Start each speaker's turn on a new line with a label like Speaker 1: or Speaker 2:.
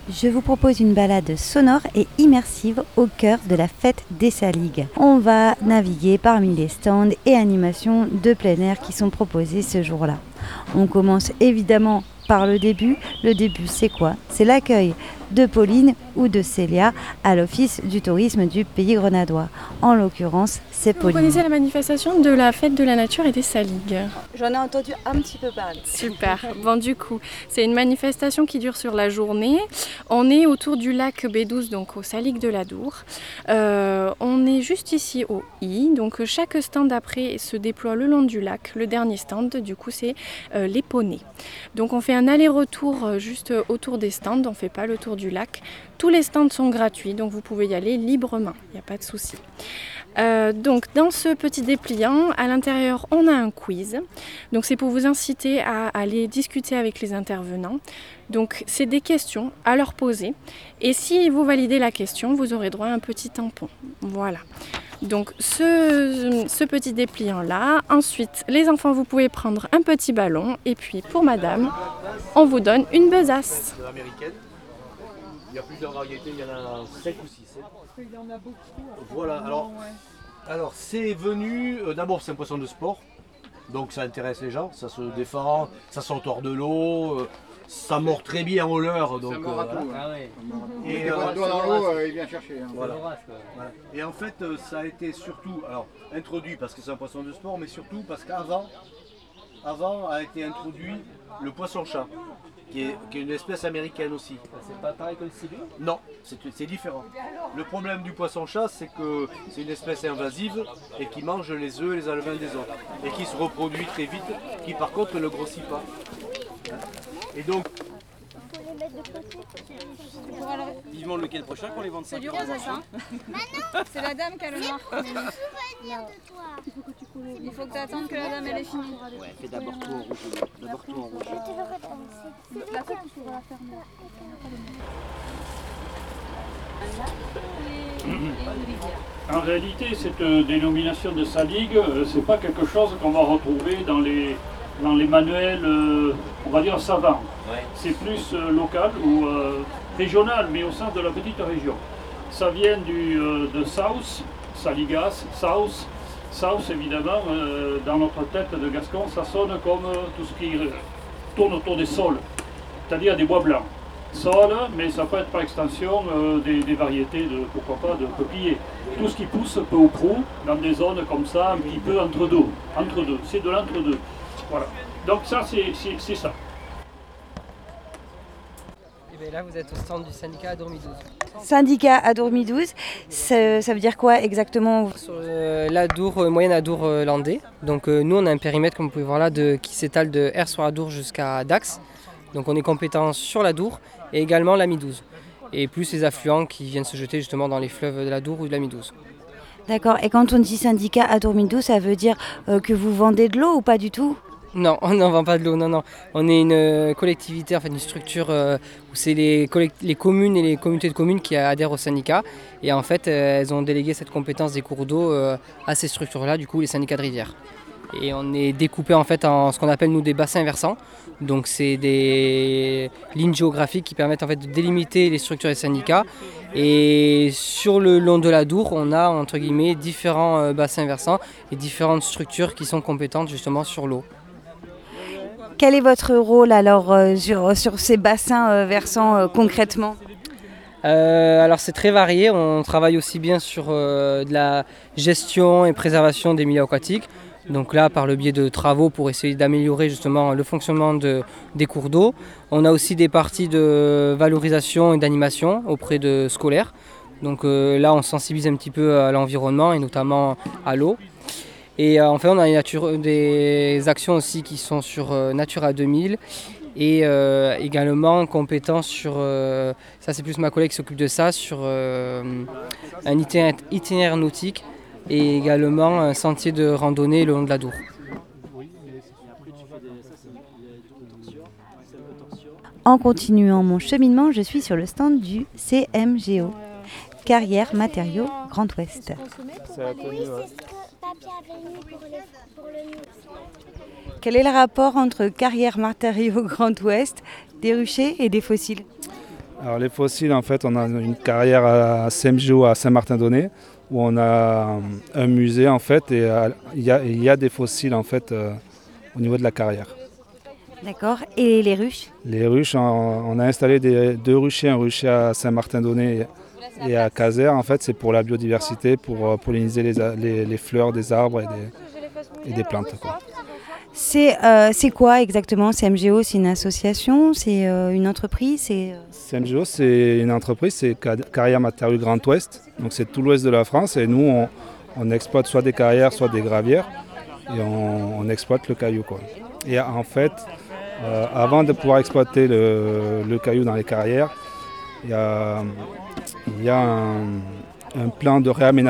Speaker 1: Je vous propose une balade sonore et immersive au cœur de la fête des Saligues. On va naviguer parmi les stands et animations de plein air qui sont proposés ce jour-là. On commence évidemment par le début. Le début, c'est quoi? C'est l'accueil de Pauline ou de Célia à l'Office du tourisme du Pays Grenadiois. En l'occurrence, c'est Pauline.
Speaker 2: Vous connaissez la manifestation de la fête de la nature et des Saligues?
Speaker 1: J'en ai entendu un petit peu parler.
Speaker 2: Super. Bon, du coup, c'est une manifestation qui dure sur la journée. On est autour du lac B12, donc au Saligues de l'Adour. On est juste ici au I. Donc chaque stand après se déploie le long du lac. Le dernier stand, du coup, c'est les poneys. Donc on fait un aller-retour juste autour des stands. On ne fait pas le tour du lac. Tous les stands sont gratuits, donc vous pouvez y aller librement. Il n'y a pas de souci. Donc dans ce petit dépliant, à l'intérieur, on a un quiz. Donc c'est pour vous inciter à aller discuter avec les intervenants. Donc c'est des questions à leur poser. Et si vous validez la question, vous aurez droit à un petit tampon. Voilà. Donc ce petit dépliant-là. Ensuite, les enfants, vous pouvez prendre un petit ballon. Et puis pour madame, on vous donne une besace.
Speaker 3: Il y a plusieurs variétés, il y en a 5 ou 6.
Speaker 4: Il y en a beaucoup.
Speaker 3: Voilà, alors c'est venu, d'abord c'est un poisson de sport, donc ça intéresse les gens, ça se défend, ça sort hors de l'eau, ça mord très bien au leurre. Donc,
Speaker 4: ça mord à tout.
Speaker 3: voilà.
Speaker 4: Et le doigt dans l'eau, il vient chercher. Hein.
Speaker 3: Voilà. Et en fait ça a été surtout introduit parce que c'est un poisson de sport, mais surtout parce qu'avant a été introduit le poisson-chat. Qui est une espèce américaine aussi.
Speaker 5: C'est pas pareil que le civet?
Speaker 3: Non, c'est différent. Le problème du poisson-chat, c'est que c'est une espèce invasive et qui mange les œufs et les alevins des autres. Et qui se reproduit très vite, qui par contre ne grossit pas. Et donc...
Speaker 5: Vivement le week-end prochain qu'on les vende ça.
Speaker 6: C'est du rose ça. C'est la dame qui a le noir. Il faut que tu attendes que la dame elle est finie.
Speaker 5: Ouais, fais d'abord tout en rouge. D'abord tout en rouge.
Speaker 6: La fête, il faudra faire mieux.
Speaker 7: En réalité, cette dénomination de saligue, c'est pas quelque chose qu'on va retrouver dans les manuels, on va dire savants.
Speaker 5: Ouais.
Speaker 7: C'est plus local ou régional, mais au sein de la petite région. Ça vient de South, Saligas, South. South, évidemment, dans notre tête de Gascon, ça sonne comme tout ce qui tourne autour des sols, c'est-à-dire des bois blancs. Sol, mais ça peut être par extension des variétés, pourquoi pas, de peupliers. Tout ce qui pousse peu ou prou dans des zones comme ça, un petit peu entre deux. C'est de l'entre-deux. Voilà. Donc ça, c'est ça.
Speaker 8: Et bien là, vous êtes au stand du syndicat Adour-Midouze.
Speaker 1: Syndicat Adour-Midouze, ça veut dire quoi exactement?
Speaker 8: Sur l'Adour, moyenne Adour landais. Donc nous, on a un périmètre, comme vous pouvez voir là, qui s'étale de R sur Adour jusqu'à Dax. Donc on est compétent sur l'Adour et également la Midouze. Et plus les affluents qui viennent se jeter justement dans les fleuves de l'Adour ou de la Midouze.
Speaker 1: D'accord. Et quand on dit syndicat Adour-Midouze, ça veut dire que vous vendez de l'eau ou pas du tout?
Speaker 8: Non, on n'en vend pas de l'eau, non. On est une collectivité, en fait une structure où c'est les communes et les communautés de communes qui adhèrent au syndicat. Et en fait, elles ont délégué cette compétence des cours d'eau à ces structures-là, du coup les syndicats de rivière. Et on est découpé en fait en ce qu'on appelle nous des bassins versants. Donc c'est des lignes géographiques qui permettent en fait de délimiter les structures des syndicats. Et sur le long de l'Adour, on a entre guillemets différents bassins versants et différentes structures qui sont compétentes justement sur l'eau.
Speaker 1: Quel est votre rôle alors sur ces bassins versants concrètement?
Speaker 8: Alors c'est très varié, on travaille aussi bien sur de la gestion et préservation des milieux aquatiques. Donc là, par le biais de travaux pour essayer d'améliorer justement le fonctionnement des cours d'eau. On a aussi des parties de valorisation et d'animation auprès de scolaires. Donc là, on sensibilise un petit peu à l'environnement et notamment à l'eau. Et enfin, on a des actions aussi qui sont sur Natura 2000 et également compétences sur, ça c'est plus ma collègue qui s'occupe de ça, sur un itinéraire nautique et également un sentier de randonnée le long de l'Adour.
Speaker 1: En continuant mon cheminement, je suis sur le stand du CMGO, Carrière Matériaux Grand Ouest. Quel est le rapport entre Carrière Matériaux Grand Ouest, des ruchers et des fossiles?
Speaker 9: Alors les fossiles, en fait, on a une carrière à CMGO à Saint-Martin-d'Aunay où on a un musée en fait et il y a des fossiles en fait au niveau de la carrière.
Speaker 1: D'accord. Et les ruches?
Speaker 9: Les ruches, on a installé deux ruchers, un rucher à Saint-Martin-d'Aunay et à Caser. En fait, c'est pour la biodiversité, pour polliniser les fleurs des arbres et des plantes, quoi.
Speaker 1: C'est quoi exactement CMGO? C'est une association? C'est une entreprise?
Speaker 9: CMGO, c'est une entreprise, c'est Carrière Matériaux Grand Ouest. Donc c'est tout l'ouest de la France et nous, on exploite soit des carrières, soit des gravières et on exploite le caillou, quoi. Et en fait, avant de pouvoir exploiter le caillou dans les carrières, il y a un plan de réaménagement